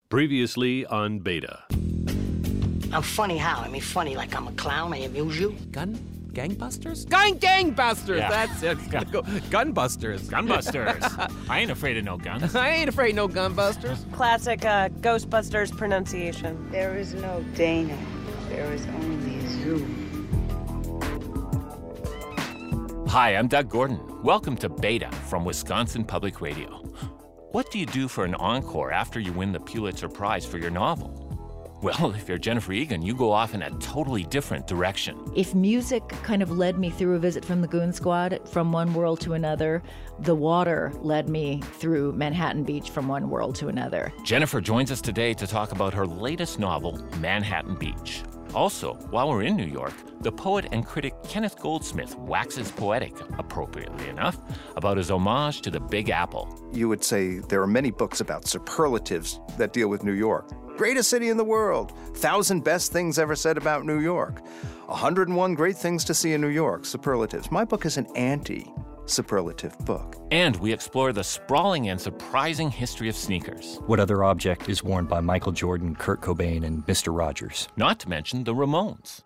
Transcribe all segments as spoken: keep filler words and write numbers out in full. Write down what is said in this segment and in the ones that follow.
Previously on Beta. I'm funny how? I mean, funny like I'm a clown, I amuse you? Gun? Gangbusters? Gun Gangbusters! Yeah. That's it. It's gotta go. Gunbusters. Gunbusters. I ain't afraid of no guns. I ain't afraid no gunbusters. Classic uh, Ghostbusters pronunciation. There is no Dana. There is only Zoom. Hi, I'm Doug Gordon. Welcome to Beta from Wisconsin Public Radio. What do you do for an encore after you win the Pulitzer Prize for your novel? Well, if you're Jennifer Egan, you go off in a totally different direction. If music kind of led me through a visit from the Goon Squad from one world to another, the water led me through Manhattan Beach from one world to another. Jennifer joins us today to talk about her latest novel, Manhattan Beach. Also, while we're in New York, the poet and critic Kenneth Goldsmith waxes poetic, appropriately enough, about his homage to the Big Apple. You would say there are many books about superlatives that deal with New York. Greatest city in the world, thousand best things ever said about New York, one hundred and one great things to see in New York, superlatives. My book is an anti-superlative book. And we explore the sprawling and surprising history of sneakers. What other object is worn by Michael Jordan, Kurt Cobain, and Mister Rogers? Not to mention the Ramones.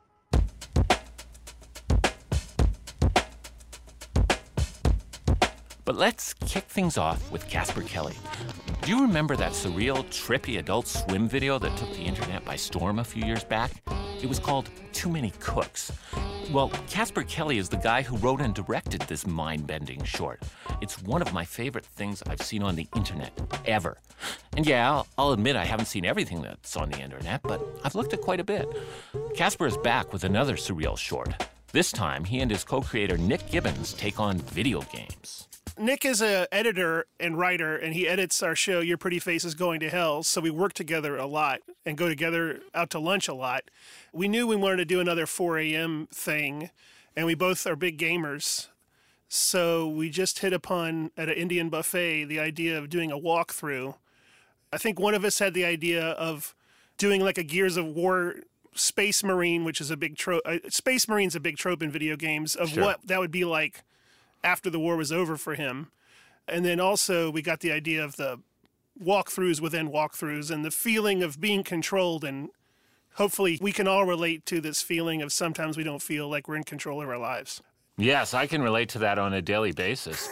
But let's kick things off with Casper Kelly. Do you remember that surreal, trippy Adult Swim video that took the internet by storm a few years back? It was called Too Many Cooks. Well, Casper Kelly is the guy who wrote and directed this mind-bending short. It's one of my favorite things I've seen on the internet, ever. And yeah, I'll, I'll admit I haven't seen everything that's on the internet, but I've looked at quite a bit. Casper is back with another surreal short. This time, he and his co-creator Nick Gibbons take on video games. Nick is an editor and writer, and he edits our show, Your Pretty Face is Going to Hell, so we work together a lot and go together out to lunch a lot. We knew we wanted to do another four a.m. thing, and we both are big gamers. So we just hit upon, at an Indian buffet, the idea of doing a walkthrough. I think one of us had the idea of doing like a Gears of War Space Marine, which is a big trope. Uh, Space Marine's a big trope in video games of Sure. what that would be like after the war was over for him. And then also we got the idea of the walkthroughs within walkthroughs and the feeling of being controlled. And hopefully we can all relate to this feeling of sometimes we don't feel like we're in control of our lives. Yes, I can relate to that on a daily basis.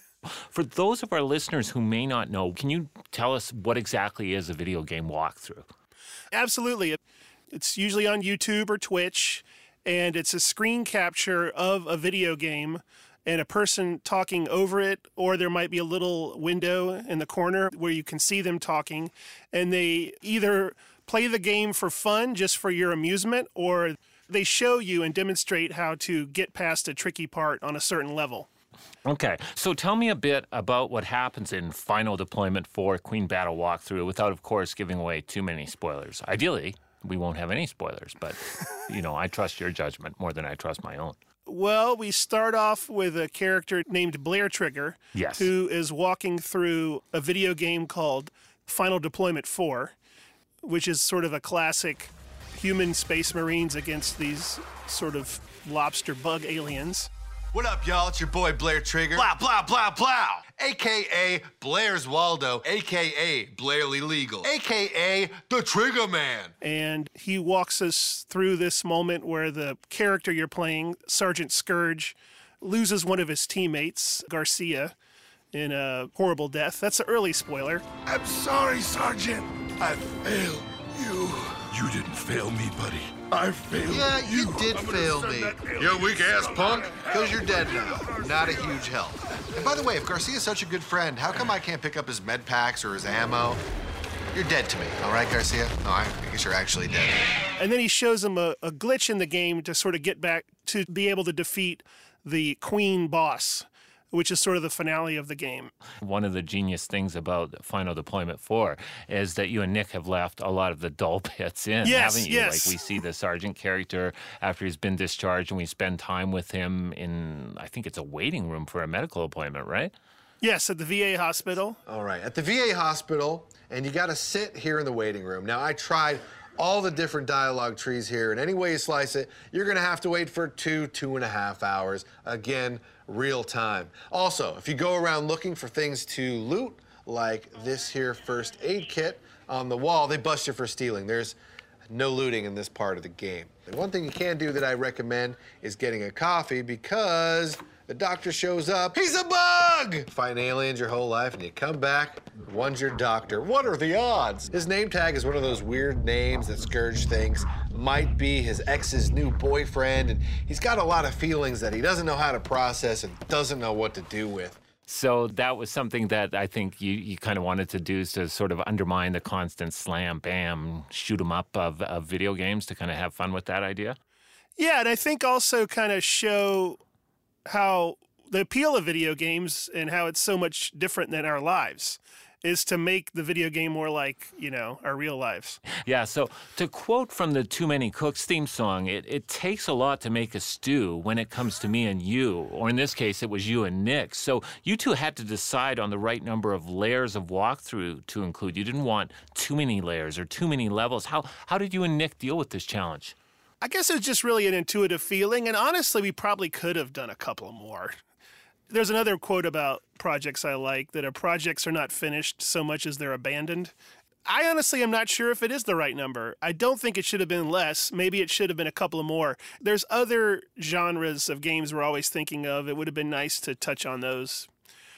For those of our listeners who may not know, can you tell us what exactly is a video game walkthrough? Absolutely. It's usually on YouTube or Twitch, and it's a screen capture of a video game and a person talking over it, or there might be a little window in the corner where you can see them talking, and they either play the game for fun, just for your amusement, or they show you and demonstrate how to get past a tricky part on a certain level. Okay, so tell me a bit about what happens in Final Deployment four Queen Battle Walkthrough without, of course, giving away too many spoilers. Ideally, we won't have any spoilers, but, you know, I trust your judgment more than I trust my own. Well, we start off with a character named Blair Trigger, Yes. who is walking through a video game called Final Deployment four, which is sort of a classic human space marines against these sort of lobster bug aliens. What up, y'all? It's your boy Blair Trigger. Blah, blah, blah, blah. A K A Blair's Waldo, A K A Blairly Legal, A K A The Trigger Man. And he walks us through this moment where the character you're playing, Sergeant Scourge, loses one of his teammates, Garcia, in a horrible death. That's an early spoiler. I'm sorry, Sergeant. I failed you. You didn't fail me, buddy. I failed Yeah, you, you. did fail me. You weak-ass punk. Because you're dead now. Not a huge help. And by the way, if Garcia's such a good friend, how come I can't pick up his med packs or his ammo? You're dead to me, all right, Garcia? No, I guess you're actually dead. And then he shows him a, a glitch in the game to sort of get back to be able to defeat the Queen boss, which is sort of the finale of the game. One of the genius things about Final Deployment four is that you and Nick have left a lot of the dull bits in, Yes, haven't you? yes. Like we see the sergeant character after he's been discharged, and we spend time with him in, I think it's a waiting room for a medical appointment, right? Yes, at the V A hospital. All right, at the V A hospital, and you got to sit here in the waiting room. Now, I tried all the different dialogue trees here, and any way you slice it, you're going to have to wait for two, two and a half hours. Again, real time. Also, if you go around looking for things to loot, like this here first aid kit, on the wall, they bust you for stealing. There's no looting in this part of the game. And one thing you can do that I recommend is getting a coffee, because the doctor shows up, he's a bug! Fighting aliens your whole life and you come back, one's your doctor. What are the odds? His name tag is one of those weird names that Scourge thinks might be his ex's new boyfriend, and he's got a lot of feelings that he doesn't know how to process and doesn't know what to do with. So that was something that I think you, you kind of wanted to do, is to sort of undermine the constant slam, bam, shoot 'em up of, of video games, to kind of have fun with that idea? Yeah, and I think also kind of show how the appeal of video games and how it's so much different than our lives is to make the video game more like, you know, our real lives. Yeah, so to quote from the Too Many Cooks theme song, it, it takes a lot to make a stew when it comes to me and you, or in this case, it was you and Nick. So you two had to decide on the right number of layers of walkthrough to include. You didn't want too many layers or too many levels. How, how did you and Nick deal with this challenge? I guess it was just really an intuitive feeling, and honestly, we probably could have done a couple more. There's another quote about projects I like, that our projects are not finished so much as they're abandoned. I honestly am not sure if it is the right number. I don't think it should have been less. Maybe it should have been a couple of more. There's other genres of games we're always thinking of. It would have been nice to touch on those.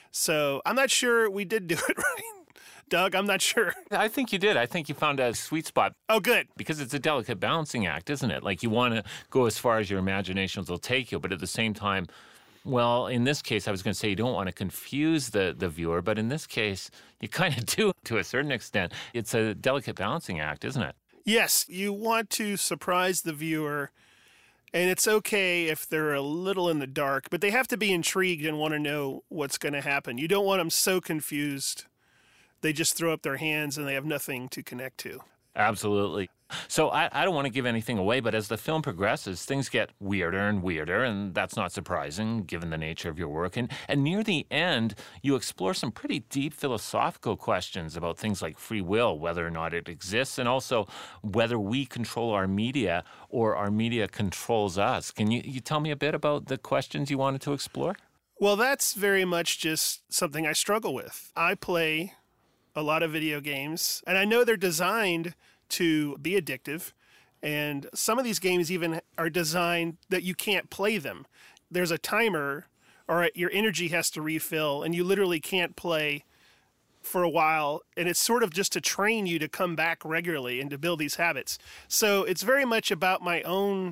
So I'm not sure we did do it right. Doug, I'm not sure. I think you did. I think you found a sweet spot. Oh, good. Because it's a delicate balancing act, isn't it? Like, you want to go as far as your imaginations will take you, but at the same time, well, in this case, I was going to say you don't want to confuse the, the viewer, but in this case, you kind of do to a certain extent. It's a delicate balancing act, isn't it? Yes, you want to surprise the viewer, and it's okay if they're a little in the dark, but they have to be intrigued and want to know what's going to happen. You don't want them so confused they just throw up their hands and they have nothing to connect to. Absolutely. So I, I don't want to give anything away, but as the film progresses, things get weirder and weirder, and that's not surprising given the nature of your work. And, and near the end, you explore some pretty deep philosophical questions about things like free will, whether or not it exists, and also whether we control our media or our media controls us. Can you, you tell me a bit about the questions you wanted to explore? Well, that's very much just something I struggle with. I play a lot of video games, and I know they're designed to be addictive, and some of these games even are designed that you can't play them. There's a timer, or your energy has to refill, and you literally can't play for a while, and it's sort of just to train you to come back regularly and to build these habits. So it's very much about my own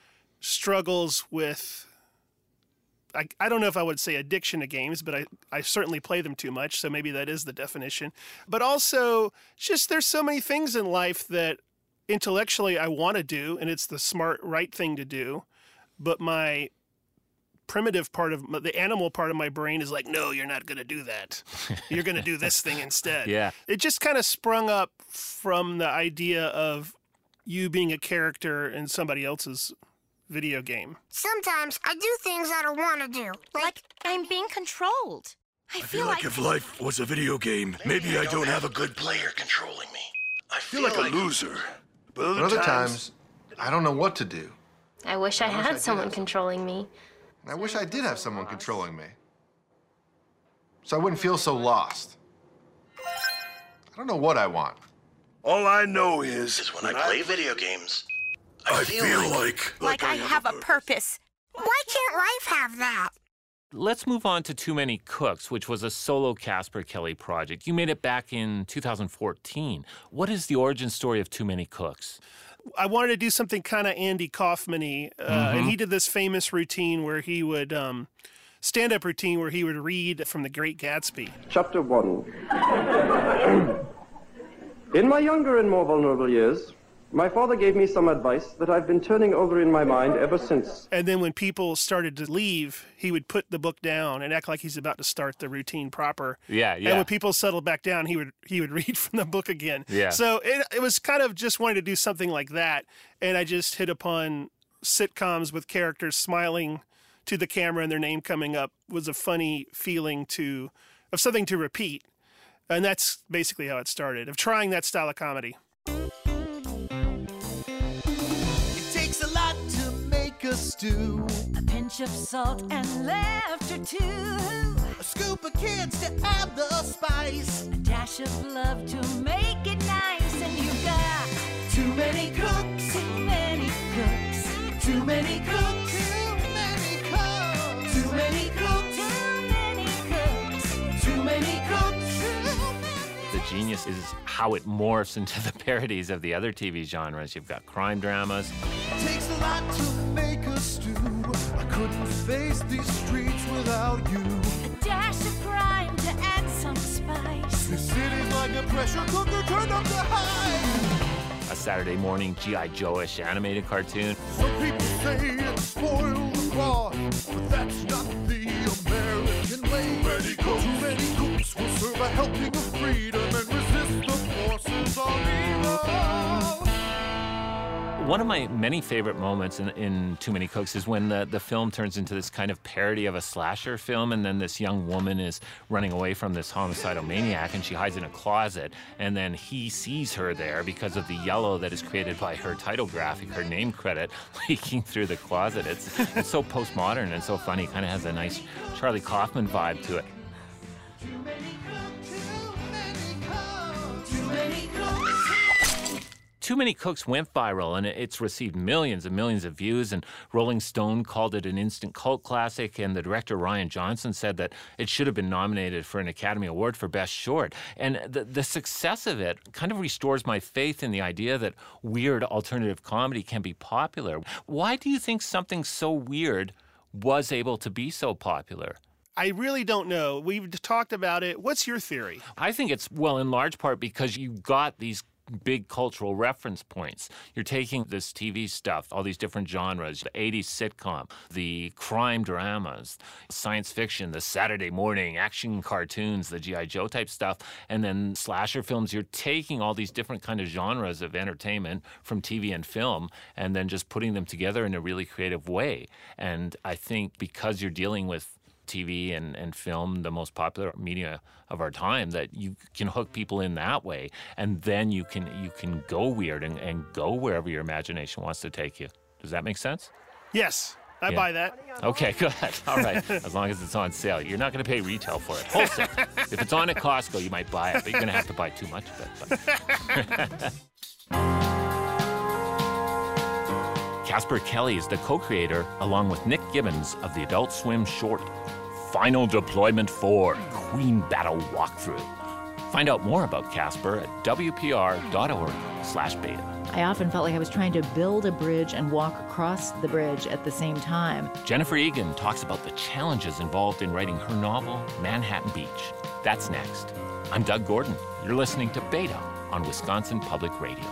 struggles with, I, I don't know if I would say addiction to games, but I, I certainly play them too much, so maybe that is the definition. But also, just there's so many things in life that intellectually I want to do, and it's the smart, right thing to do, but my primitive part of, my, the animal part of my brain is like, no, you're not going to do that. You're going to do this thing instead. Yeah. It just kind of sprung up from the idea of you being a character in somebody else's video game. Sometimes I do things I don't want to do. Like, I'm being controlled. I, I feel like, like if life was a video game, maybe, maybe I, don't I don't have a good player controlling me. I feel, feel like, like a loser. But other, but other times, times, I don't know what to do. I wish I, I had wish I someone controlling me. I wish I did have someone controlling me. So I wouldn't feel so lost. I don't know what I want. All I know is, is when, when I play I... video games, I, I feel, feel like, like... Like I have a purpose. Why can't life have that? Let's move on to Too Many Cooks, which was a solo Casper Kelly project. You made it back in two thousand fourteen. What is the origin story of Too Many Cooks? I wanted to do something kind of Andy Kaufman-y, uh, mm-hmm. and he did this famous routine where he would, um, stand-up routine where he would read from The Great Gatsby. Chapter one. In my younger and more vulnerable years, my father gave me some advice that I've been turning over in my mind ever since. And then when people started to leave, he would put the book down and act like he's about to start the routine proper. Yeah, yeah. And when people settled back down, he would he would read from the book again. Yeah. So it, it was kind of just wanting to do something like that. And I just hit upon sitcoms with characters smiling to the camera and their name coming up was a funny feeling to of something to repeat. And that's basically how it started, of trying that style of comedy. A stew, a pinch of salt and laughter too, a scoop of kids to add the spice, a dash of love to make it nice. is how it morphs into the parodies of the other T V genres. You've got crime dramas. Takes a lot to make a stew. I couldn't face these streets without you. A dash of crime to add some spice. This city's like a pressure cooker turned up to high. A Saturday morning G I. Joe-ish animated cartoon. Some people say it's spoiled the broth, but that's not the American way. Many cooks, too many cooks will serve a helping of freedom and resist the forces of evil. One of my many favorite moments in, in Too Many Cooks is when the, the film turns into this kind of parody of a slasher film, and then this young woman is running away from this homicidal maniac, and she hides in a closet, and then he sees her there because of the yellow that is created by her title graphic, her name credit, leaking through the closet. It's, it's so postmodern and so funny. Kind of has a nice Charlie Kaufman vibe to it. Too Many Cooks went viral, and it's received millions and millions of views, and Rolling Stone called it an instant cult classic, and the director Rian Johnson said that it should have been nominated for an Academy Award for Best Short. And the, the success of it kind of restores my faith in the idea that weird alternative comedy can be popular. Why do you think something so weird was able to be so popular? I really don't know. We've talked about it. What's your theory? I think it's, well, in large part because you got these big cultural reference points. You're taking this T V stuff, all these different genres, the eighties sitcom, the crime dramas, science fiction, the Saturday morning action cartoons, the G I. Joe type stuff, and then slasher films. You're taking all these different kind of genres of entertainment from T V and film and then just putting them together in a really creative way. And I think because you're dealing with T V and, and film, the most popular media of our time, that you can hook people in that way, and then you can you can go weird and, and go wherever your imagination wants to take you. Does that make sense? Yes, I Yeah. buy that. Okay, good. All right. As long as it's on sale. You're not going to pay retail for it. Wholesale. If it's on at Costco, you might buy it, but you're going to have to buy too much of it. But. Casper Kelly is the co-creator, along with Nick Gibbons, of the Adult Swim short Final Deployment four, Queen Battle Walkthrough. Find out more about Casper at w p r dot org slash beta. I often felt like I was trying to build a bridge and walk across the bridge at the same time. Jennifer Egan talks about the challenges involved in writing her novel, Manhattan Beach. That's next. I'm Doug Gordon. You're listening to Beta on Wisconsin Public Radio.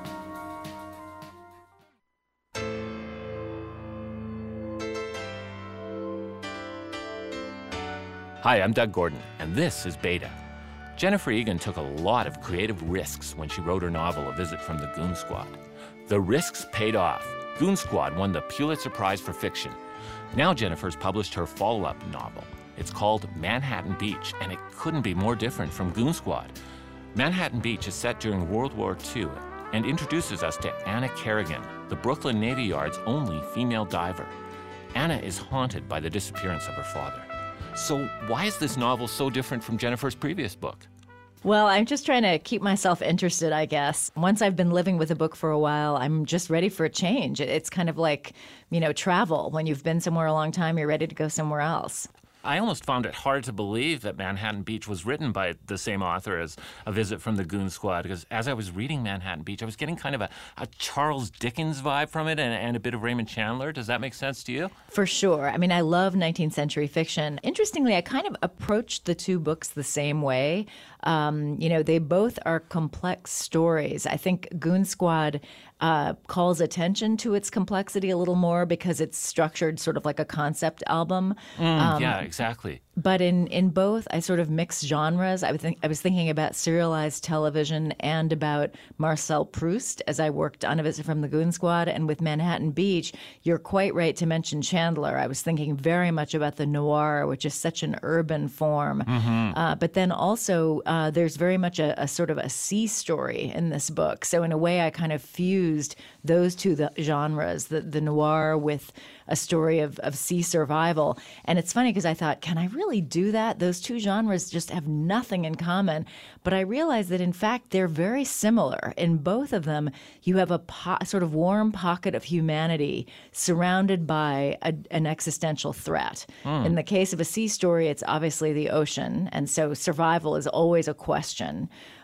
Hi, I'm Doug Gordon, and this is Beta. Jennifer Egan took a lot of creative risks when she wrote her novel, A Visit from the Goon Squad. The risks paid off. Goon Squad won the Pulitzer Prize for Fiction. Now Jennifer's published her follow-up novel. It's called Manhattan Beach, and it couldn't be more different from Goon Squad. Manhattan Beach is set during World War Two and introduces us to Anna Kerrigan, the Brooklyn Navy Yard's only female diver. Anna is haunted by the disappearance of her father. So why is this novel so different from Jennifer's previous book? Well, I'm just trying to keep myself interested, I guess. Once I've been living with a book for a while, I'm just ready for a change. It's kind of like, you know, travel. When you've been somewhere a long time, you're ready to go somewhere else. I almost found it hard to believe that Manhattan Beach was written by the same author as A Visit from the Goon Squad, because as I was reading Manhattan Beach, I was getting kind of a, a Charles Dickens vibe from it and, and a bit of Raymond Chandler. Does that make sense to you? For sure. I mean, I love nineteenth century fiction. Interestingly, I kind of approached the two books the same way. Um, you know, they both are complex stories. I think Goon Squad uh, calls attention to its complexity a little more because it's structured sort of like a concept album. Mm, um, yeah, exactly. But in, in both, I sort of mix genres. I was, think, I was thinking about serialized television and about Marcel Proust as I worked on A Visit from the Goon Squad. And with Manhattan Beach, you're quite right to mention Chandler. I was thinking very much about the noir, which is such an urban form. Mm-hmm. Uh, but then also, uh, there's very much a, a sort of a sea story in this book. So in a way, I kind of fused those two the genres, the, the noir with a story of, of sea survival. And it's funny because I thought, can I really do that? Those two genres just have nothing in common. But I realized that, in fact, they're very similar. In both of them, you have a po- sort of warm pocket of humanity surrounded by a, an existential threat. Mm. In the case of a sea story, it's obviously the ocean. And so survival is always a question.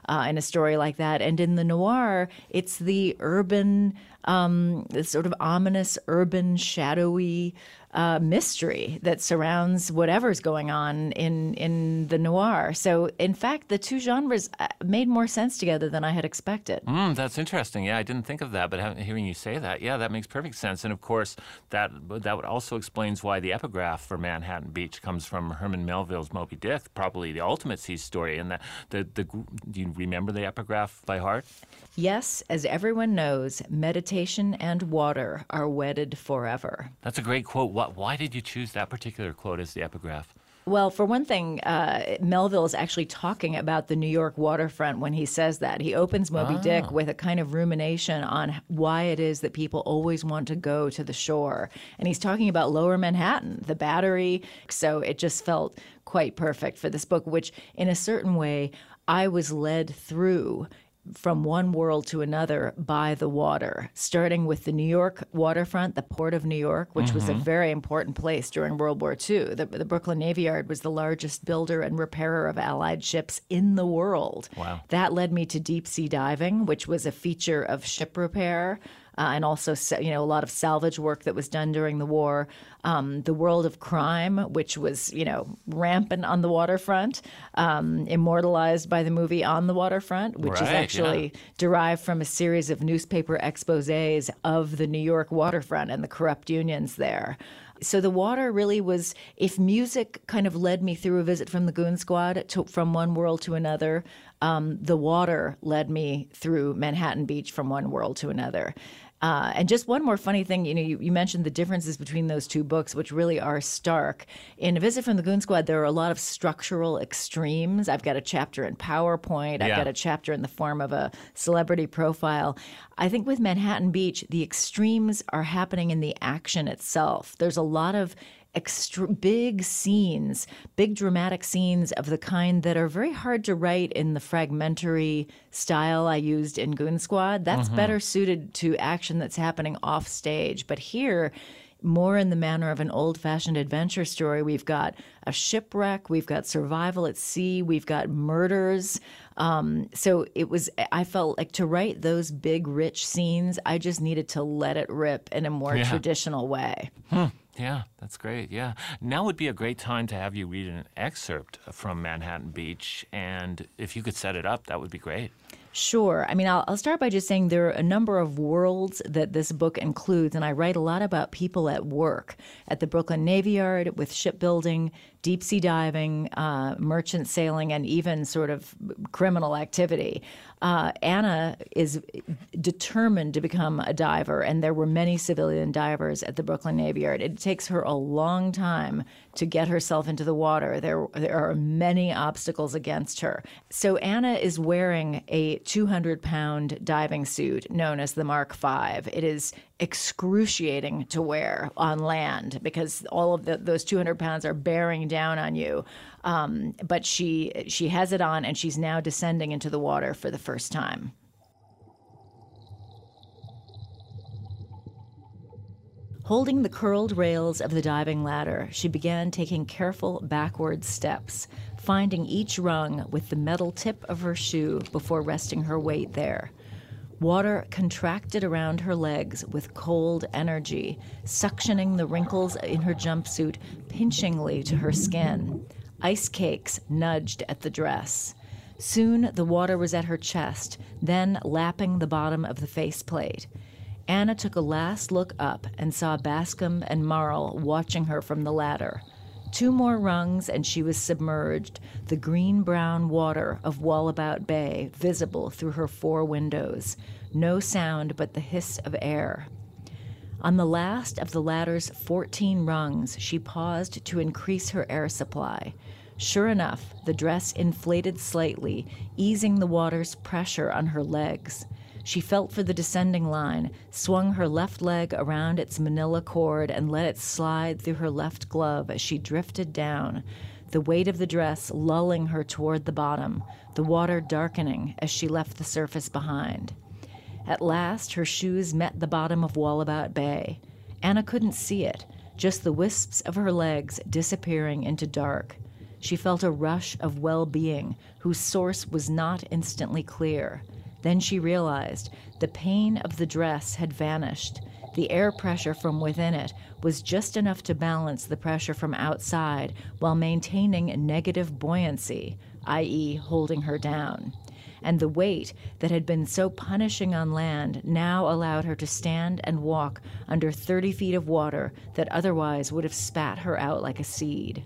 uh, in a story like that. And in the noir, it's the urban, um, the sort of ominous, urban, shadowy uh, mystery that surrounds whatever's going on in in the noir. So, in fact, the two genres made more sense together than I had expected. Mm, that's interesting. Yeah, I didn't think of that, but having, hearing you say that, yeah, that makes perfect sense. And of course, that that would also explains why the epigraph for Manhattan Beach comes from Herman Melville's Moby Dick, probably the ultimate sea story. And that the the do you remember the epigraph by heart? Yes, as everyone knows, meditation and water are wedded forever. That's a great quote. What? Why did you choose that particular quote as the epigraph? Well, for one thing, uh, Melville is actually talking about the New York waterfront when he says that. He opens Moby Ah. Dick with a kind of rumination on why it is that people always want to go to the shore. And he's talking about Lower Manhattan, the Battery. So it just felt quite perfect for this book, which in a certain way, I was led through from one world to another by the water, starting with the New York waterfront, the Port of New York, which was a Mhm. very important place during World War Two. The, the Brooklyn Navy Yard was the largest builder and repairer of Allied ships in the world. Wow. That led me to deep sea diving, which was a feature of ship repair. Uh, and also, you know, a lot of salvage work that was done during the war. Um, the world of crime, which was, you know, rampant on the waterfront, um, immortalized by the movie On the Waterfront, which is Right, actually yeah. derived from a series of newspaper exposés of the New York waterfront and the corrupt unions there. So the water really was, if music kind of led me through a visit from the Goon Squad to, from one world to another, um, the water led me through Manhattan Beach from one world to another. Uh, and just one more funny thing, you know, you, you mentioned the differences between those two books, which really are stark. In A Visit from the Goon Squad, there are a lot of structural extremes. I've got a chapter in PowerPoint. I've Yeah. got a chapter in the form of a celebrity profile. I think with Manhattan Beach, the extremes are happening in the action itself. There's a lot of extra big scenes, big dramatic scenes of the kind that are very hard to write in the fragmentary style I used in Goon Squad. That's Mhm. better suited to action that's happening off stage. But here, more in the manner of an old-fashioned adventure story, we've got a shipwreck, we've got survival at sea, we've got murders. Um, so it was, I felt like to write those big, rich scenes, I just needed to let it rip in a more Yeah. traditional way. Hmm. Yeah, that's great. Yeah. Now would be a great time to have you read an excerpt from Manhattan Beach. And if you could set it up, that would be great. Sure. I mean, I'll, I'll start by just saying there are a number of worlds that this book includes, and I write a lot about people at work at the Brooklyn Navy Yard with shipbuilding, deep sea diving, uh, merchant sailing, and even sort of criminal activity. Uh, Anna is determined to become a diver, and there were many civilian divers at the Brooklyn Navy Yard. It takes her a long time to get herself into the water. There, there are many obstacles against her. So Anna is wearing a two hundred pound diving suit known as the Mark five. It is excruciating to wear on land because all of the, those two hundred pounds are bearing down on you. Um, but she she has it on, and she's now descending into the water for the first time. Holding the curled rails of the diving ladder, she began taking careful backward steps, finding each rung with the metal tip of her shoe before resting her weight there. Water contracted around her legs with cold energy, suctioning the wrinkles in her jumpsuit pinchingly to her skin. Ice cakes nudged at the dress. Soon the water was at her chest, then lapping the bottom of the faceplate. Anna took a last look up and saw Bascom and Marl watching her from the ladder. Two more rungs and she was submerged, the green-brown water of Wallabout Bay visible through her four windows. No sound but the hiss of air. On the last of the ladder's fourteen rungs, she paused to increase her air supply. Sure enough, the dress inflated slightly, easing the water's pressure on her legs. She felt for the descending line, swung her left leg around its manila cord, and let it slide through her left glove as she drifted down, the weight of the dress lulling her toward the bottom, the water darkening as she left the surface behind. At last, her shoes met the bottom of Wallabout Bay. Anna couldn't see it, just the wisps of her legs disappearing into dark. she felt a rush of well-being whose source was not instantly clear. Then she realized the pain of the dress had vanished. The air pressure from within it was just enough to balance the pressure from outside while maintaining negative buoyancy, that is holding her down. And the weight that had been so punishing on land now allowed her to stand and walk under thirty feet of water that otherwise would have spat her out like a seed.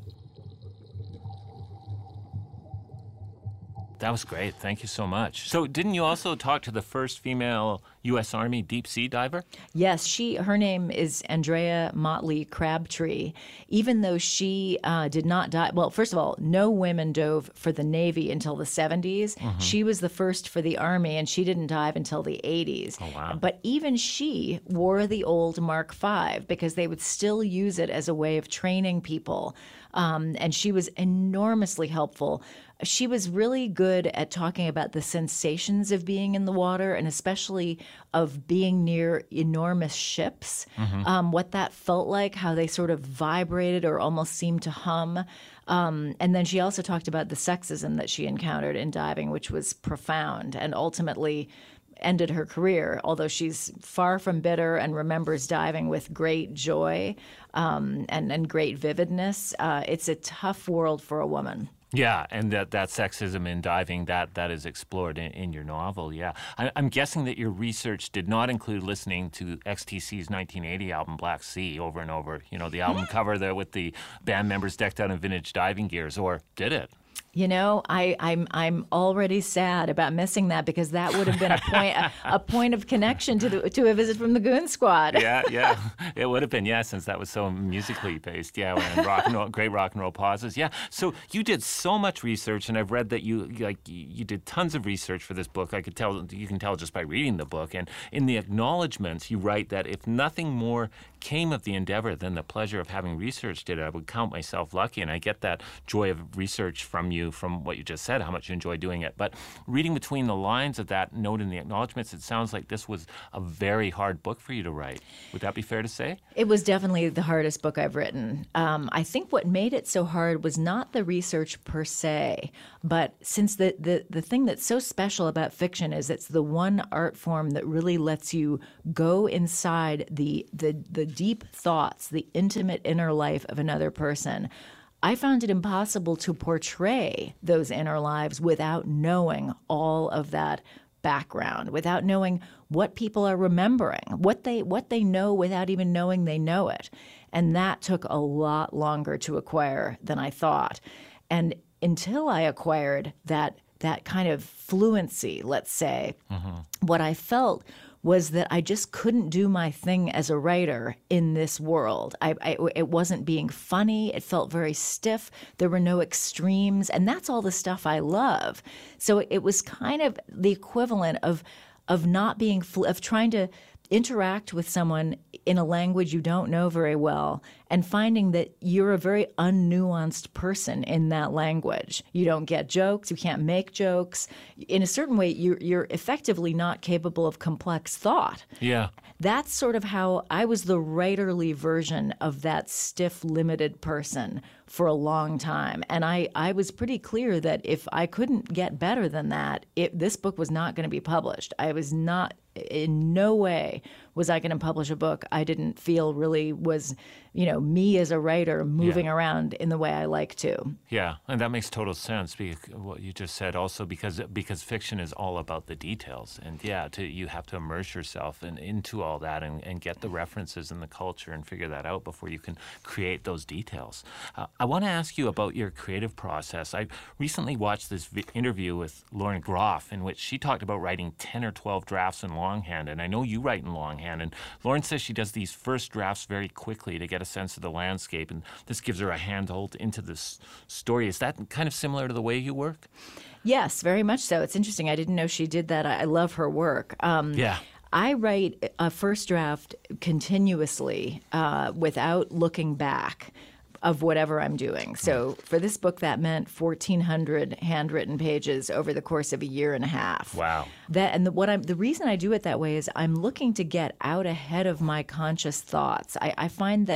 That was great. Thank you so much. So didn't you also talk to the first female U S Army deep sea diver? Yes, she. Her name is Andrea Motley Crabtree. Even though she uh, did not dive, well, first of all, no women dove for the Navy until the seventies. Mm-hmm. She was the first for the Army, and she didn't dive until the eighties. Oh, wow. But even she wore the old Mark five because they would still use it as a way of training people. Um, and she was enormously helpful. She was really good at talking about the sensations of being in the water, and especially of being near enormous ships, mm-hmm. um, what that felt like, how they sort of vibrated or almost seemed to hum. Um, and then she also talked about the sexism that she encountered in diving, which was profound and ultimately ended her career, although she's far from bitter and remembers diving with great joy um, and, and great vividness. Uh, it's a tough world for a woman. Yeah, and that, that sexism in diving, that that is explored in, in your novel, yeah. I, I'm guessing that your research did not include listening to X T C's nineteen eighty album, Black Sea, over and over. You know, the album cover there with the band members decked out in vintage diving gears, or did it? You know, I, I'm I'm already sad about missing that because that would have been a point a, a point of connection to the to a visit from the Goon Squad. Yeah, yeah, it would have been, yeah, since that was so musically based. Yeah, and rock and roll, great rock and roll pauses. Yeah, so you did so much research, and I've read that you like you did tons of research for this book. I could tell you can tell just by reading the book. And in the acknowledgments, you write that if nothing more came of the endeavor than the pleasure of having researched it, I would count myself lucky. And I get that joy of research from you, from what you just said, how much you enjoy doing it. But reading between the lines of that note in the acknowledgments, it sounds like this was a very hard book for you to write. Would that be fair to say? It was definitely the hardest book I've written. Um, I think what made it so hard was not the research per se, but since the, the, the thing that's so special about fiction is it's the one art form that really lets you go inside the the, the deep thoughts, the intimate inner life of another person. I found it impossible to portray those inner lives without knowing all of that background, without knowing what people are remembering, what they what they know without even knowing they know it. And that took a lot longer to acquire than I thought. And until I acquired that that kind of fluency, let's say, mm-hmm. what I felt was that I just couldn't do my thing as a writer in this world. I, I, it wasn't being funny. It felt very stiff. There were no extremes. And that's all the stuff I love. So it was kind of the equivalent of of not being, of trying to interact with someone in a language you don't know very well and finding that you're a very unnuanced person in that language. You don't get jokes. You can't make jokes. In a certain way, you're, you're effectively not capable of complex thought. Yeah. That's sort of how I was the writerly version of that stiff, limited person for a long time. And I, I was pretty clear that if I couldn't get better than that, it, this book was not going to be published. I was not, in no way was I going to publish a book I didn't feel really was, you know, me as a writer moving yeah. around in the way I like to. Yeah, and that makes total sense, because what you just said also, because because fiction is all about the details. And yeah, to, you have to immerse yourself in, into all that and, and get the references and the culture and figure that out before you can create those details. Uh, I want to ask you about your creative process. I recently watched this vi- interview with Lauren Groff in which she talked about writing ten or twelve drafts in longhand, and I know you write in longhand. And Lauren says she does these first drafts very quickly to get a sense of the landscape, and this gives her a handhold into this story. Is that kind of similar to the way you work? Yes, very much so. It's interesting. I didn't know she did that. I love her work. Um, yeah. I write a first draft continuously uh, without looking back of whatever I'm doing. So for this book, that meant fourteen hundred handwritten pages over the course of a year and a half. Wow. That and the, what I'm the reason I do it that way is I'm looking to get out ahead of my conscious thoughts. I, I find that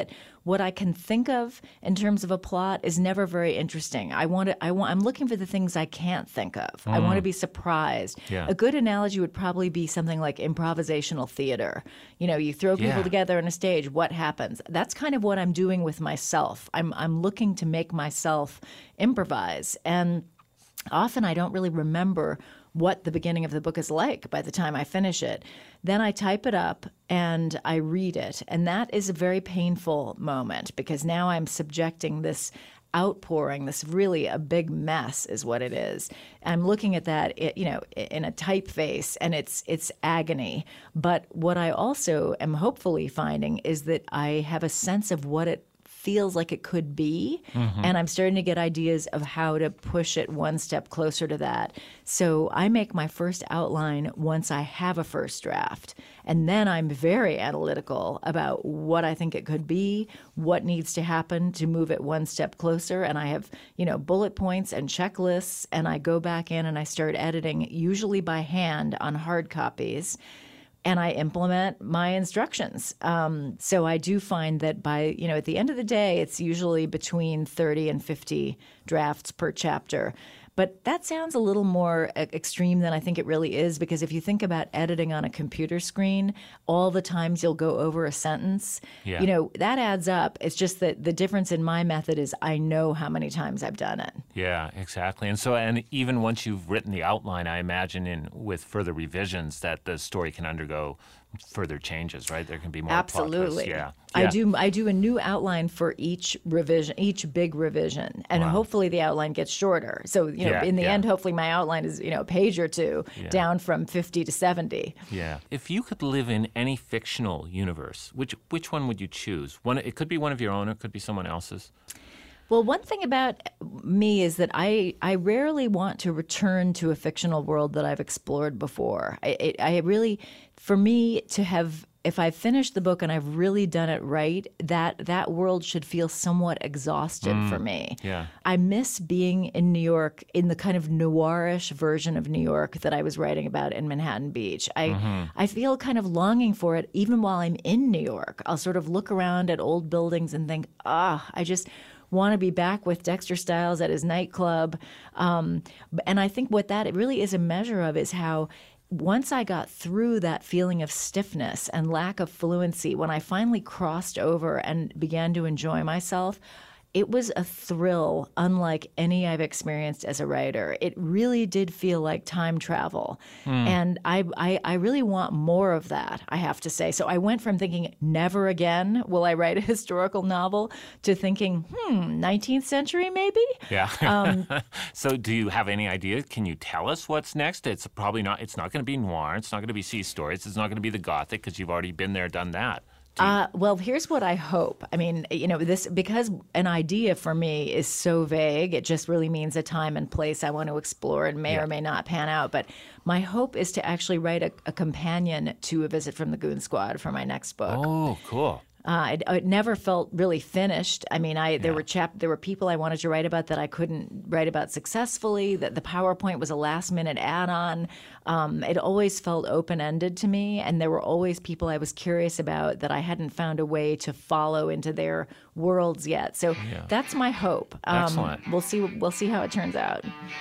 what I can think of in terms of a plot is never very interesting. I want to, I want, I'm looking for the things I can't think of. Mm. I want to be surprised. Yeah. A good analogy would probably be something like improvisational theater. You know, you throw people Yeah. together on a stage, what happens? That's kind of what I'm doing with myself. I'm I'm looking to make myself improvise. And often I don't really remember what the beginning of the book is like by the time I finish it. Then I type it up and I read it. And that is a very painful moment because now I'm subjecting this outpouring, this really a big mess is what it is. I'm looking at that, it, you know, in a typeface, and it's it's agony. But what I also am hopefully finding is that I have a sense of what it feels like it could be, Mhm. and I'm starting to get ideas of how to push it one step closer to that. So I make my first outline once I have a first draft, and then I'm very analytical about what I think it could be, what needs to happen to move it one step closer, and I have, you know, bullet points and checklists, and I go back in and I start editing, usually by hand on hard copies. And I implement my instructions. Um, so I do find that by, you know, at the end of the day, it's usually between thirty and fifty drafts per chapter. But that sounds a little more e- extreme than I think it really is, because if you think about editing on a computer screen, all the times you'll go over a sentence, Yeah. you know, that adds up. It's just that the difference in my method is I know how many times I've done it. Yeah, exactly. And so, and even once you've written the outline, I imagine in with further revisions that the story can undergo further changes, right? There can be more plot twists. Absolutely. Yeah. I Yeah. do I do a new outline for each revision, each big revision, and Wow. hopefully the outline gets shorter. So, you know, Yeah, in the yeah. end, hopefully my outline is, you know, a page or two Yeah. down from fifty to seventy. Yeah. If you could live in any fictional universe, which which one would you choose? One, it could be one of your own, or it could be someone else's. Well, one thing about me is that I, I rarely want to return to a fictional world that I've explored before. I, it, I really, for me to have, if I've finished the book and I've really done it right, that that world should feel somewhat exhausted Mm, for me. yeah. I miss being in New York in the kind of noirish version of New York that I was writing about in Manhattan Beach. I Mhm. I feel kind of longing for it even while I'm in New York. I'll sort of look around at old buildings and think, ah, I just want to be back with Dexter Stiles at his nightclub. Um, and I think what that really is a measure of is how once I got through that feeling of stiffness and lack of fluency, when I finally crossed over and began to enjoy myself, it was a thrill unlike any I've experienced as a writer. It really did feel like time travel. Hmm. And I, I, I really want more of that, I have to say. So I went from thinking, never again will I write a historical novel, to thinking, hmm, nineteenth century maybe? Yeah. Um, So do you have any idea? Can you tell us what's next? It's probably not, it's not going to be noir. It's not going to be sea stories. It's not going to be the Gothic, because you've already been there, done that. Uh, well, here's what I hope. I mean, you know, this because an idea for me is so vague. It just really means a time and place I want to explore and may Yeah. or may not pan out. But my hope is to actually write a, a companion to A Visit from the Goon Squad for my next book. Oh, cool. Uh, it, it never felt really finished. I mean, I there were chap there were people I wanted to write about that I couldn't write about successfully. That the PowerPoint was a last minute add on. Um, it always felt open ended to me, and there were always people I was curious about that I hadn't found a way to follow into their worlds yet. So Yeah. that's my hope. Um, Excellent. We'll see. We'll see how it turns out.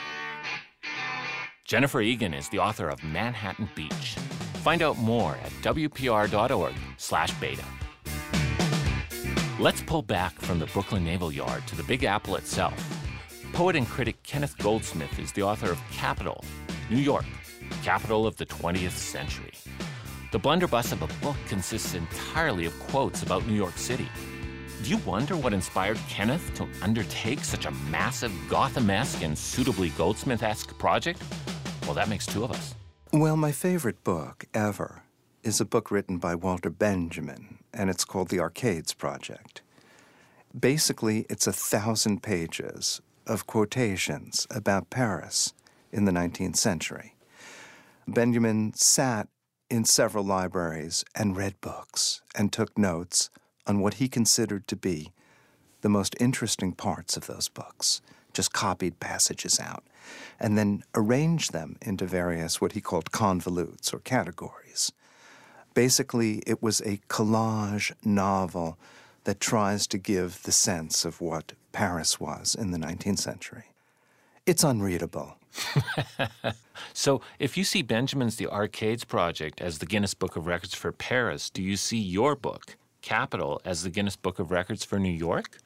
Jennifer Egan is the author of Manhattan Beach. Find out more at w p r dot org slash beta. Let's pull back from the Brooklyn Naval Yard to the Big Apple itself. Poet and critic Kenneth Goldsmith is the author of Capital, New York, capital of the twentieth century. The blunderbuss of a book consists entirely of quotes about New York City. Do you wonder what inspired Kenneth to undertake such a massive Gotham-esque and suitably Goldsmith-esque project? Well, that makes two of us. Well, my favorite book ever is a book written by Walter Benjamin, and it's called The Arcades Project. Basically, it's a thousand pages of quotations about Paris in the nineteenth century. Benjamin sat in several libraries and read books and took notes on what he considered to be the most interesting parts of those books, just copied passages out, and then arranged them into various what he called convolutes or categories. Basically, it was a collage novel that tries to give the sense of what Paris was in the nineteenth century. It's unreadable. So if you see Benjamin's The Arcades Project as the Guinness Book of Records for Paris, do you see your book, Capital, as the Guinness Book of Records for New York?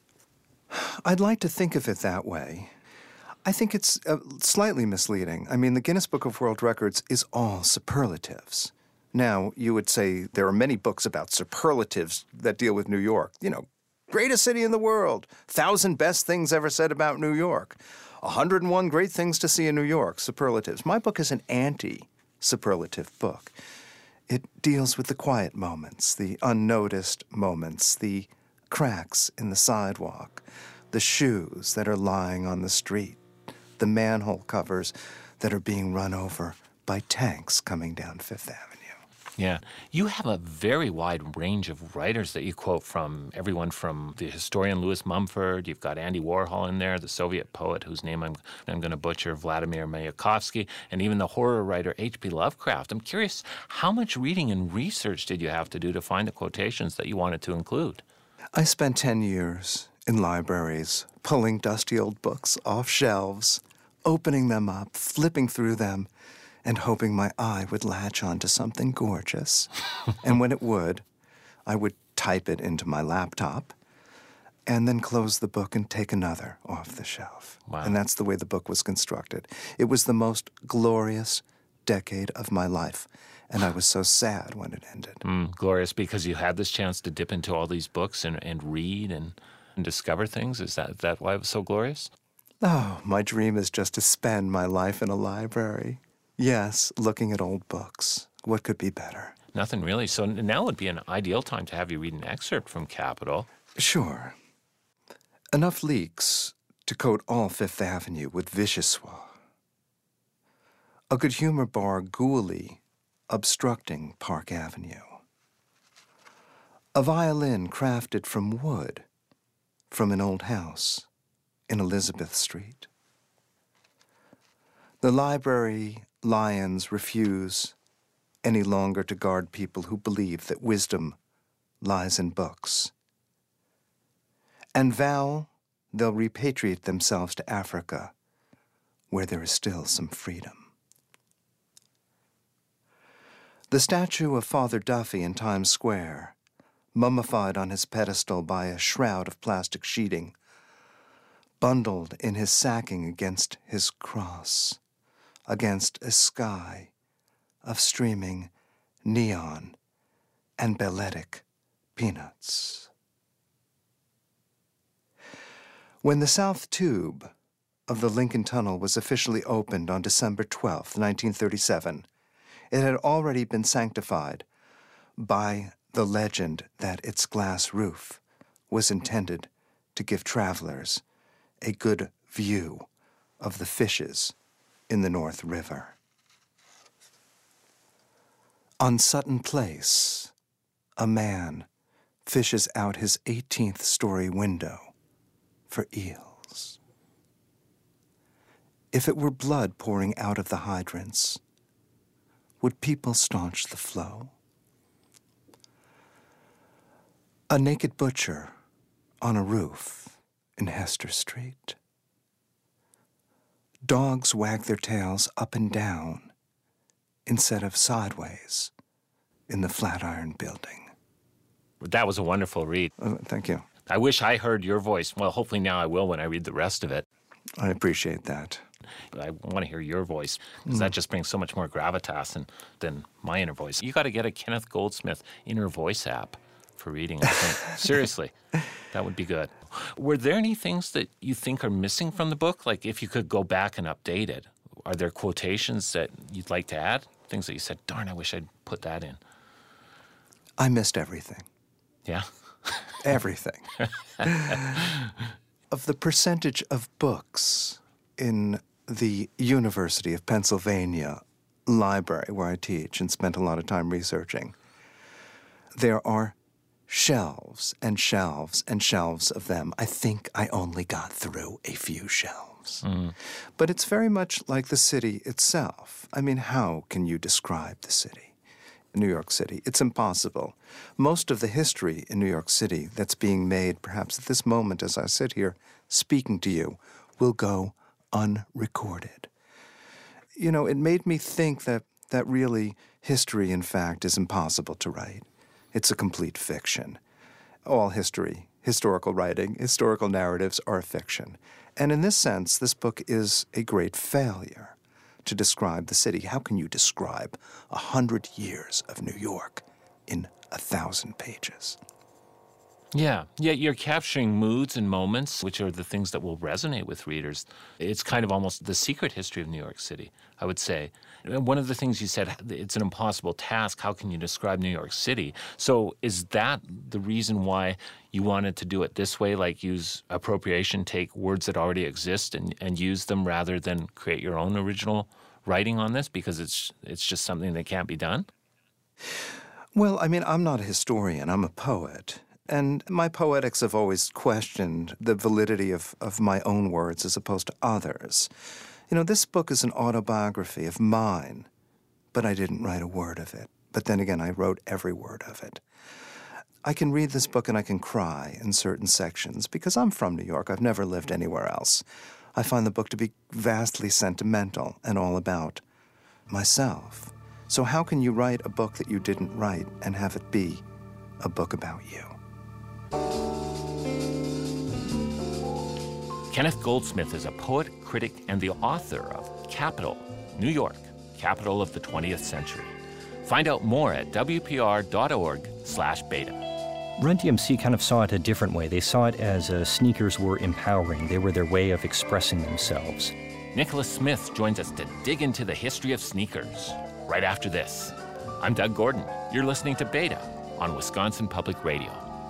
I'd like to think of it that way. I think it's uh, slightly misleading. I mean, the Guinness Book of World Records is all superlatives. Now, you would say there are many books about superlatives that deal with New York. You know, greatest city in the world, thousand best things ever said about New York, one hundred and one great things to see in New York, superlatives. My book is an anti-superlative book. It deals with the quiet moments, the unnoticed moments, the cracks in the sidewalk, the shoes that are lying on the street, the manhole covers that are being run over by tanks coming down Fifth Avenue. Yeah. You have a very wide range of writers that you quote from, everyone from the historian Louis Mumford, you've got Andy Warhol in there, the Soviet poet whose name I'm, I'm going to butcher, Vladimir Mayakovsky, and even the horror writer H P Lovecraft. I'm curious, how much reading and research did you have to do to find the quotations that you wanted to include? I spent ten years in libraries, pulling dusty old books off shelves, opening them up, flipping through them, and hoping my eye would latch onto something gorgeous. And when it would, I would type it into my laptop and then close the book and take another off the shelf. Wow. And that's the way the book was constructed. It was the most glorious decade of my life, and I was so sad when it ended. Mm, glorious because you had this chance to dip into all these books and, and read and, and discover things? Is that, that why it was so glorious? Oh, my dream is just to spend my life in a library. Yes, looking at old books. What could be better? Nothing really. So now would be an ideal time to have you read an excerpt from Capital. Sure. Enough leaks to coat all Fifth Avenue with vichyssoise. A good humor bar ghoully obstructing Park Avenue. A violin crafted from wood from an old house in Elizabeth Street. The library lions refuse any longer to guard people who believe that wisdom lies in books, and vow they'll repatriate themselves to Africa, where there is still some freedom. The statue of Father Duffy in Times Square, mummified on his pedestal by a shroud of plastic sheeting, bundled in his sacking against his cross, against a sky of streaming neon and Belletic peanuts. When the South Tube of the Lincoln Tunnel was officially opened on December twelfth, nineteen thirty-seven, it had already been sanctified by the legend that its glass roof was intended to give travelers a good view of the fishes in the North River. On Sutton Place, a man fishes out his eighteenth story window for eels. If it were blood pouring out of the hydrants, would people staunch the flow? A naked butcher on a roof in Hester Street. Dogs wag their tails up and down instead of sideways in the Flatiron Building. That was a wonderful read. Uh, thank you. I wish I heard your voice. Well, hopefully now I will when I read the rest of it. I appreciate that. I want to hear your voice, because mm. that just brings so much more gravitas than, than my inner voice. You got to get a Kenneth Goldsmith inner voice app for reading, I think. Seriously, that would be good. Were there any things that you think are missing from the book? Like if you could go back and update it, are there quotations that you'd like to add? Things that you said, darn, I wish I'd put that in. I missed everything. Yeah? Everything. Of the percentage of books in the University of Pennsylvania library where I teach and spent a lot of time researching, there are shelves and shelves and shelves of them. I think I only got through a few shelves. Mm. But it's very much like the city itself. I mean, how can you describe the city? New York City. It's impossible. Most of the history in New York City that's being made, perhaps at this moment as I sit here speaking to you, will go unrecorded. You know, it made me think that, that really history, in fact, is impossible to write. It's a complete fiction. All history, historical writing, historical narratives are a fiction. And in this sense, this book is a great failure to describe the city. How can you describe a hundred years of New York in a thousand pages? Yeah, yeah, you're capturing moods and moments, which are the things that will resonate with readers. It's kind of almost the secret history of New York City, I would say. One of the things you said, it's an impossible task. How can you describe New York City? So is that the reason why you wanted to do it this way, like use appropriation, take words that already exist and, and use them rather than create your own original writing on this, because it's it's just something that can't be done? Well, I mean, I'm not a historian. I'm a poet. And my poetics have always questioned the validity of, of my own words as opposed to others. You know, this book is an autobiography of mine, but I didn't write a word of it. But then again, I wrote every word of it. I can read this book and I can cry in certain sections because I'm from New York. I've never lived anywhere else. I find the book to be vastly sentimental and all about myself. So how can you write a book that you didn't write and have it be a book about you? Kenneth Goldsmith is a poet, critic, and the author of Capital, New York, Capital of the twentieth Century. Find out more at W P R dot org slash beta. Run D M C kind of saw it a different way. They saw it as uh, sneakers were empowering. They were their way of expressing themselves. Nicholas Smith joins us to dig into the history of sneakers right after this. I'm Doug Gordon. You're listening to Beta on Wisconsin Public Radio.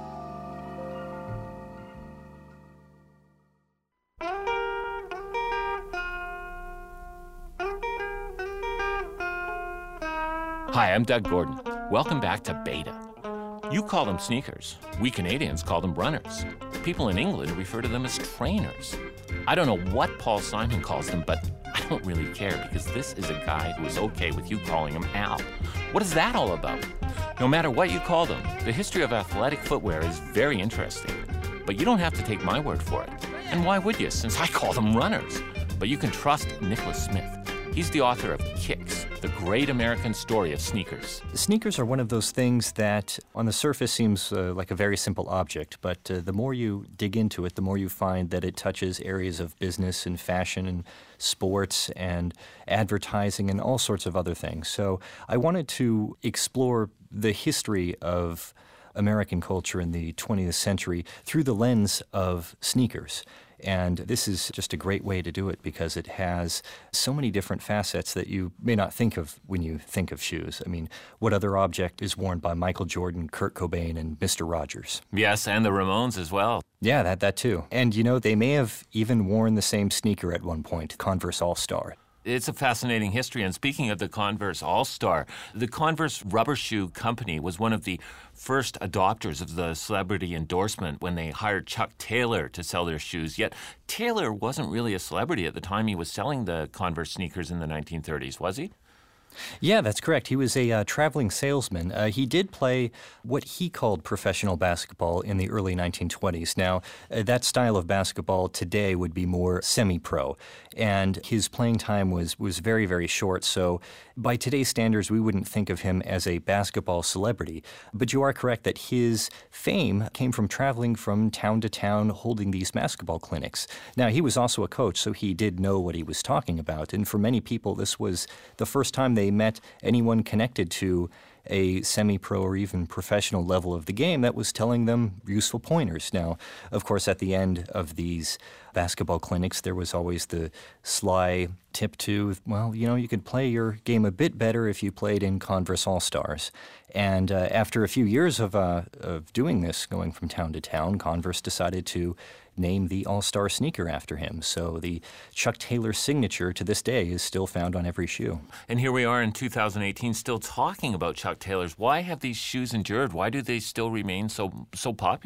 Hi, I'm Doug Gordon. Welcome back to Beta. You call them sneakers. We Canadians call them runners. People in England refer to them as trainers. I don't know what Paul Simon calls them, but I don't really care because this is a guy who is okay with you calling him Al. What is that all about? No matter what you call them, the history of athletic footwear is very interesting. But you don't have to take my word for it. And why would you, since I call them runners? But you can trust Nicholas Smith. He's the author of Kicks, the great American story of sneakers. Sneakers are one of those things that on the surface seems uh, like a very simple object, but uh, the more you dig into it, the more you find that it touches areas of business and fashion and sports and advertising and all sorts of other things. So I wanted to explore the history of American culture in the twentieth century through the lens of sneakers. And this is just a great way to do it because it has so many different facets that you may not think of when you think of shoes. I mean, what other object is worn by Michael Jordan, Kurt Cobain, and Mister Rogers? Yes, and the Ramones as well. Yeah, that, that too. And, you know, they may have even worn the same sneaker at one point, Converse All-Star. It's a fascinating history. And speaking of the Converse All-Star, the Converse Rubber Shoe Company was one of the first adopters of the celebrity endorsement when they hired Chuck Taylor to sell their shoes. Yet Taylor wasn't really a celebrity at the time he was selling the Converse sneakers in the nineteen thirties, was he? Yeah, that's correct. He was a uh, traveling salesman. Uh, he did play what he called professional basketball in the early nineteen twenties. Now, uh, that style of basketball today would be more semi-pro, and his playing time was, was very, very short. So by today's standards, we wouldn't think of him as a basketball celebrity. But you are correct that his fame came from traveling from town to town holding these basketball clinics. Now, he was also a coach, so he did know what he was talking about. And for many people, this was the first time they met anyone connected to a semi-pro or even professional level of the game that was telling them useful pointers. Now, of course, at the end of these basketball clinics, there was always the sly tip to, well, you know, you could play your game a bit better if you played in Converse All-Stars. And uh, after a few years of, uh, of doing this, going from town to town, Converse decided to name the All-Star sneaker after him. So the Chuck Taylor signature to this day is still found on every shoe. And here we are in two thousand eighteen still talking about Chuck Taylor's. Why have these shoes endured? Why do they still remain so so popular?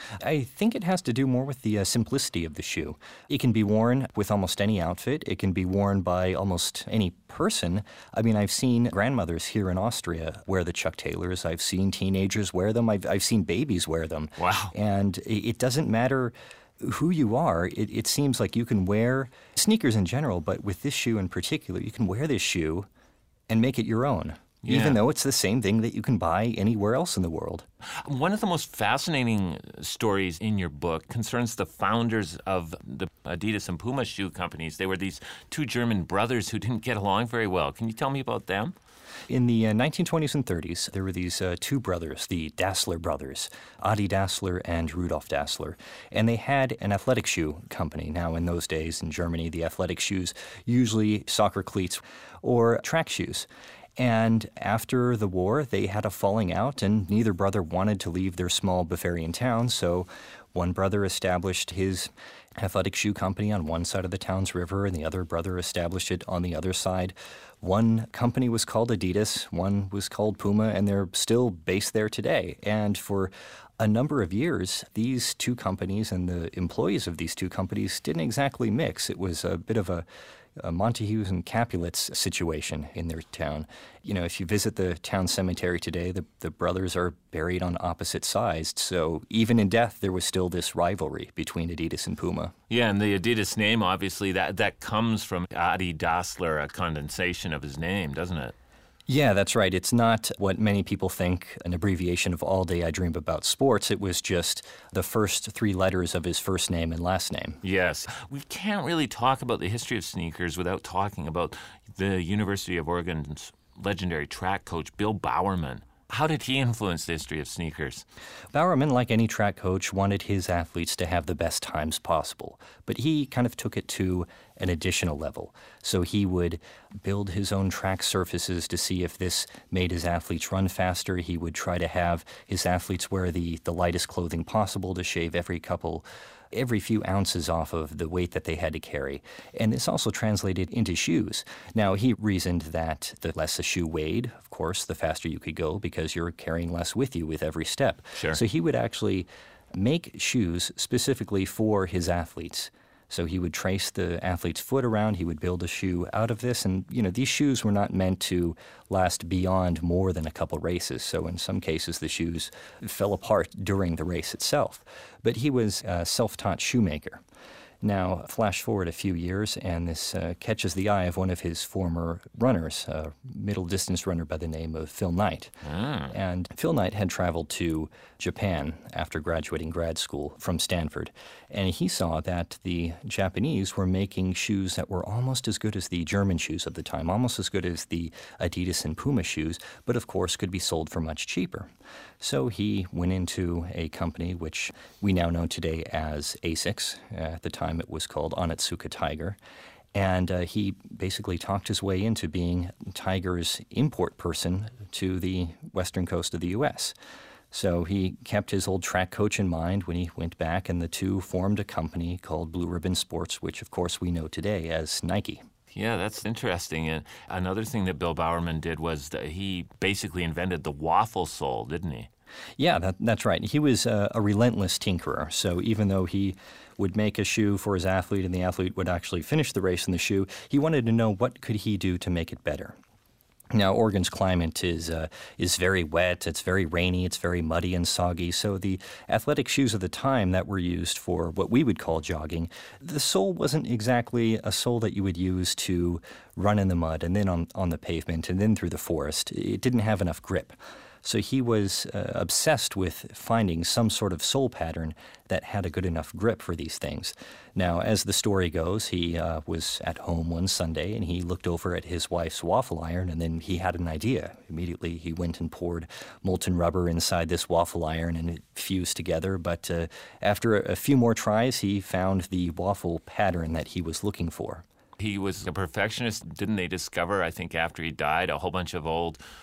I think it has to do more with the uh, simplicity of the shoe. It can be worn with almost any outfit. It can be worn by almost any person. I mean, I've seen grandmothers here in Austria wear the Chuck Taylors. I've seen teenagers wear them. I've, I've seen babies wear them. Wow. And it, it doesn't matter who you are. It, it seems like you can wear sneakers in general, but with this shoe in particular, you can wear this shoe and make it your own. Yeah. Even though it's the same thing that you can buy anywhere else in the world. One of the most fascinating stories in your book concerns the founders of the Adidas and Puma shoe companies. They were these two German brothers who didn't get along very well. Can you tell me about them? In the uh, nineteen twenties and thirties, there were these uh, two brothers, the Dassler brothers, Adi Dassler and Rudolf Dassler, and they had an athletic shoe company. Now, in those days in Germany, the athletic shoes, usually soccer cleats or track shoes. And after the war, they had a falling out, and neither brother wanted to leave their small Bavarian town, so one brother established his athletic shoe company on one side of the town's river, and the other brother established it on the other side. One company was called Adidas, one was called Puma, and they're still based there today. And for a number of years, these two companies and the employees of these two companies didn't exactly mix. It was a bit of a Uh, Montagues and Capulets situation in their town. You know, if you visit the town cemetery today, the, the brothers are buried on opposite sides. So even in death, there was still this rivalry between Adidas and Puma. Yeah, and the Adidas name, obviously, that, that comes from Adi Dassler, a condensation of his name, doesn't it? Yeah, that's right. It's not what many people think, an abbreviation of All Day I Dream About Sports. It was just the first three letters of his first name and last name. Yes. We can't really talk about the history of sneakers without talking about the University of Oregon's legendary track coach, Bill Bowerman. How did he influence the history of sneakers? Bowerman, like any track coach, wanted his athletes to have the best times possible, but he kind of took it to an additional level. So he would build his own track surfaces to see if this made his athletes run faster. He would try to have his athletes wear the, the lightest clothing possible to shave every couple every few ounces off of the weight that they had to carry. And this also translated into shoes. Now, he reasoned that the less a shoe weighed, of course, the faster you could go because you're carrying less with you with every step. Sure. So he would actually make shoes specifically for his athletes. So he would trace the athlete's foot around, he would build a shoe out of this, and you know, these shoes were not meant to last beyond more than a couple races. So in some cases, the shoes fell apart during the race itself. But he was a self-taught shoemaker. Now, flash forward a few years, and this uh, catches the eye of one of his former runners, a middle-distance runner by the name of Phil Knight. Ah. And Phil Knight had traveled to Japan after graduating grad school from Stanford, and he saw that the Japanese were making shoes that were almost as good as the German shoes of the time, almost as good as the Adidas and Puma shoes, but of course could be sold for much cheaper. So he went into a company which we now know today as ASICS. At the time it was called Onitsuka Tiger. And uh, he basically talked his way into being Tiger's import person to the western coast of the U S. So he kept his old track coach in mind when he went back, and the two formed a company called Blue Ribbon Sports, which of course we know today as Nike. Yeah, that's interesting. And another thing that Bill Bowerman did was that he basically invented the waffle sole, didn't he? Yeah, that, that's right. He was a, a relentless tinkerer. So even though he would make a shoe for his athlete and the athlete would actually finish the race in the shoe, he wanted to know what could he do to make it better. Now, Oregon's climate is uh, is very wet, it's very rainy, it's very muddy and soggy, so the athletic shoes of the time that were used for what we would call jogging, the sole wasn't exactly a sole that you would use to run in the mud and then on, on the pavement and then through the forest. It didn't have enough grip. So he was uh, obsessed with finding some sort of sole pattern that had a good enough grip for these things. Now, as the story goes, he uh, was at home one Sunday and he looked over at his wife's waffle iron, and then he had an idea. Immediately he went and poured molten rubber inside this waffle iron and it fused together. But uh, after a, a few more tries, he found the waffle pattern that he was looking for. He was a perfectionist. Didn't they discover, I think after he died, a whole bunch of old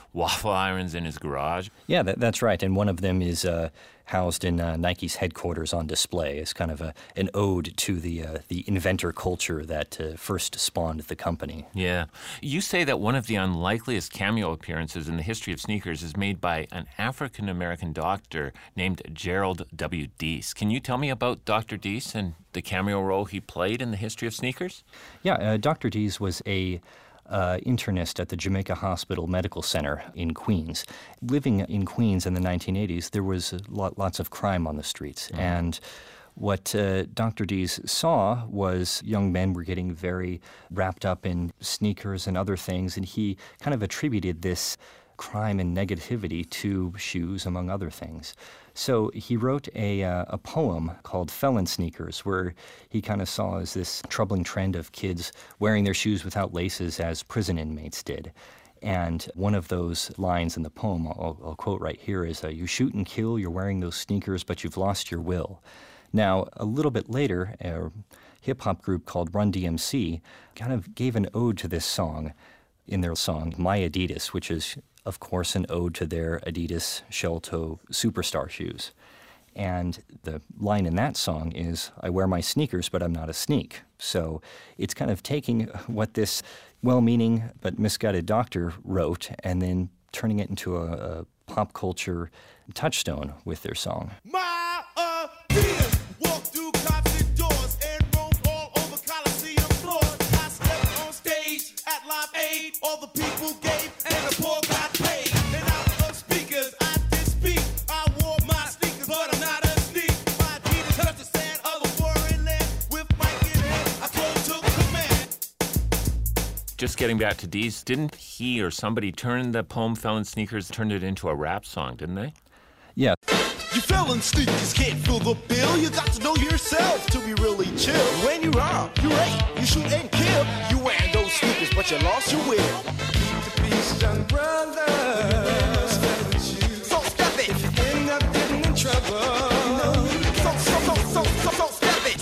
waffle irons in his garage. Yeah, that, that's right. And one of them is uh, housed in uh, Nike's headquarters on display. It's kind of a, an ode to the uh, the inventor culture that uh, first spawned the company. Yeah. You say that one of the unlikeliest cameo appearances in the history of sneakers is made by an African-American doctor named Gerald W. Deese. Can you tell me about Doctor Deese and the cameo role he played in the history of sneakers? Yeah, uh, Doctor Deese was a Uh, internist at the Jamaica Hospital Medical Center in Queens. Living in Queens in the nineteen eighties, there was a lot, lots of crime on the streets. Mm. And what uh, Doctor Deese saw was young men were getting very wrapped up in sneakers and other things, and he kind of attributed this crime and negativity to shoes, among other things. So he wrote a, uh, a poem called Felon Sneakers, where he kind of saw as this troubling trend of kids wearing their shoes without laces as prison inmates did. And one of those lines in the poem, I'll, I'll quote right here, is, uh, you shoot and kill, you're wearing those sneakers, but you've lost your will. Now, a little bit later, a hip-hop group called Run D M C kind of gave an ode to this song in their song, My Adidas, which is, of course, an ode to their Adidas shell-toe superstar shoes. And the line in that song is, I wear my sneakers, but I'm not a sneak. So it's kind of taking what this well-meaning but misguided doctor wrote and then turning it into a, a pop culture touchstone with their song. My ideas walk through concert doors and roam all over Coliseum floors. I stepped on stage at Live Aid, all the people gave and the poor got paid. And out of speakers, I did speak. I wore my sneakers, but I'm not a sneak. My Adidas touched the sand of a foreign land. With mic in hand, I close took command. Just getting back to Deese, didn't he or somebody turn the poem Felon Sneakers, turned it into a rap song, didn't they? Yeah. You felon sneakers can't fill the bill. You got to know yourself to be really chill. When you rob, you rape, you shoot and kill. You wear those sneakers, but you lost your will. Keep the peace, young brothers. So step it. If you end up getting in trouble. So, so, so, so, so, so step it.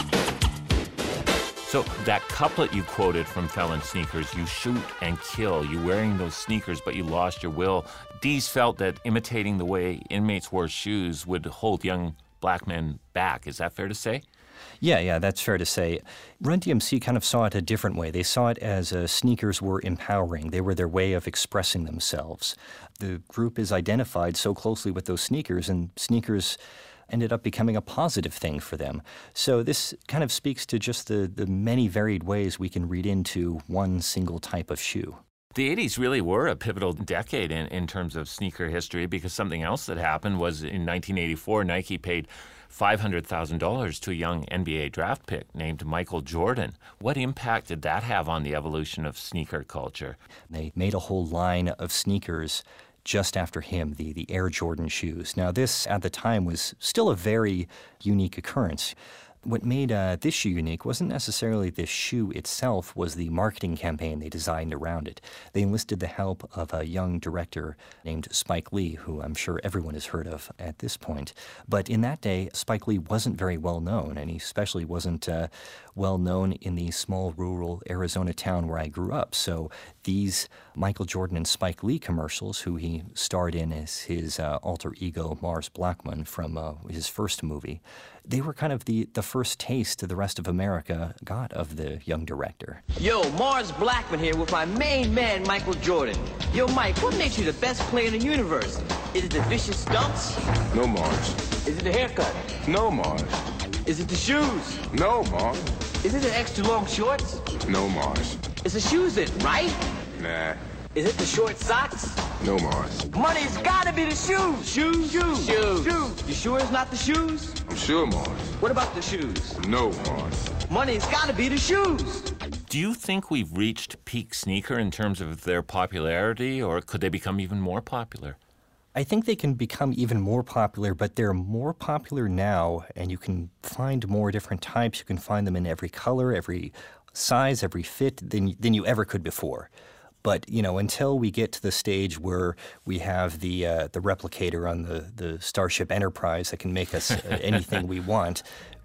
So that couplet you quoted from Felon Sneakers, you shoot and kill, you wearing those sneakers, but you lost your will. Deese felt that imitating the way inmates wore shoes would hold young black men back. Is that fair to say? Yeah, yeah, that's fair to say. Run D M C kind of saw it a different way. They saw it as uh, sneakers were empowering. They were their way of expressing themselves. The group is identified so closely with those sneakers, and sneakers ended up becoming a positive thing for them. So this kind of speaks to just the, the many varied ways we can read into one single type of shoe. The eighties really were a pivotal decade in, in terms of sneaker history, because something else that happened was in nineteen eighty-four, Nike paid five hundred thousand dollars to a young N B A draft pick named Michael Jordan. What impact did that have on the evolution of sneaker culture? They made a whole line of sneakers just after him, the, the Air Jordan shoes. Now this, at the time, was still a very unique occurrence. What made uh, this shoe unique wasn't necessarily the shoe itself, was the marketing campaign they designed around it. They enlisted the help of a young director named Spike Lee, who I'm sure everyone has heard of at this point. But in that day, Spike Lee wasn't very well known, and he especially wasn't uh, well known in the small rural Arizona town where I grew up. So these Michael Jordan and Spike Lee commercials, who he starred in as his uh, alter ego Mars Blackman from uh, his first movie, they were kind of the, the first taste the rest of America got of the young director. Yo, Mars Blackman here with my main man, Michael Jordan. Yo, Mike, what makes you the best player in the universe? Is it the vicious stunts? No, Mars. Is it the haircut? No, Mars. Is it the shoes? No, Mars. Is it the extra long shorts? No, Mars. It's the shoes then, right? Nah. Is it the short socks? No, Mars. Money's gotta be the shoes. Shoes? Shoes. Shoes. Shoes. You sure it's not the shoes? I'm sure, Mars. What about the shoes? No, Mars. Money's gotta be the shoes. Do you think we've reached peak sneaker in terms of their popularity, or could they become even more popular? I think they can become even more popular, but they're more popular now, and you can find more different types. You can find them in every color, every size, every fit than, than you ever could before. But, you know, until we get to the stage where we have the uh, the replicator on the, the Starship Enterprise that can make us anything we want,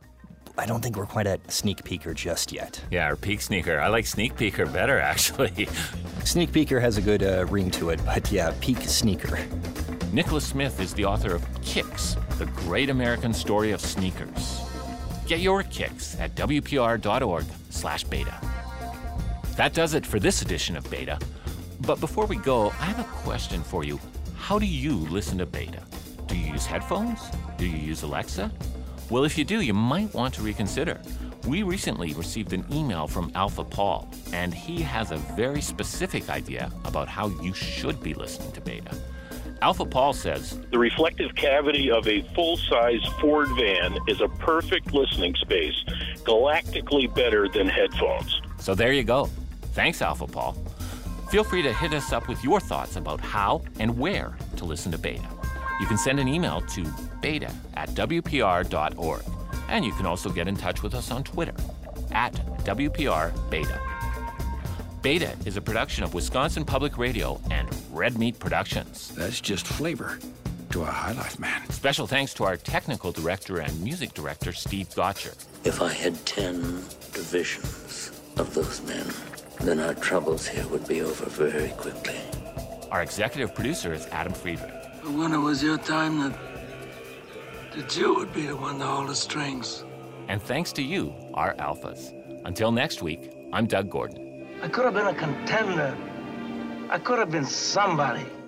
I don't think we're quite at sneak peeker just yet. Yeah, or peek sneaker. I like sneak peeker better, actually. Sneak peeker has a good uh, ring to it, but yeah, peek sneaker. Nicholas Smith is the author of Kicks, the great American story of sneakers. Get your kicks at W P R dot org slash beta. That does it for this edition of Beta. But before we go, I have a question for you. How do you listen to Beta? Do you use headphones? Do you use Alexa? Well, if you do, you might want to reconsider. We recently received an email from Alpha Paul, and he has a very specific idea about how you should be listening to Beta. Alpha Paul says, the reflective cavity of a full-size Ford van is a perfect listening space, galactically better than headphones. So there you go. Thanks, Alpha Paul. Feel free to hit us up with your thoughts about how and where to listen to Beta. You can send an email to beta at W P R dot org. And you can also get in touch with us on Twitter, at W P R Beta. Beta is a production of Wisconsin Public Radio and Red Meat Productions. That's just flavor to a High Life man. Special thanks to our technical director and music director, Steve Gotcher. If I had ten divisions of those men, then our troubles here would be over very quickly. Our executive producer is Adam Friedrich. When it was your time that, that you would be the one to hold the strings. And thanks to you, our alphas. Until next week, I'm Doug Gordon. I could have been a contender. I could have been somebody.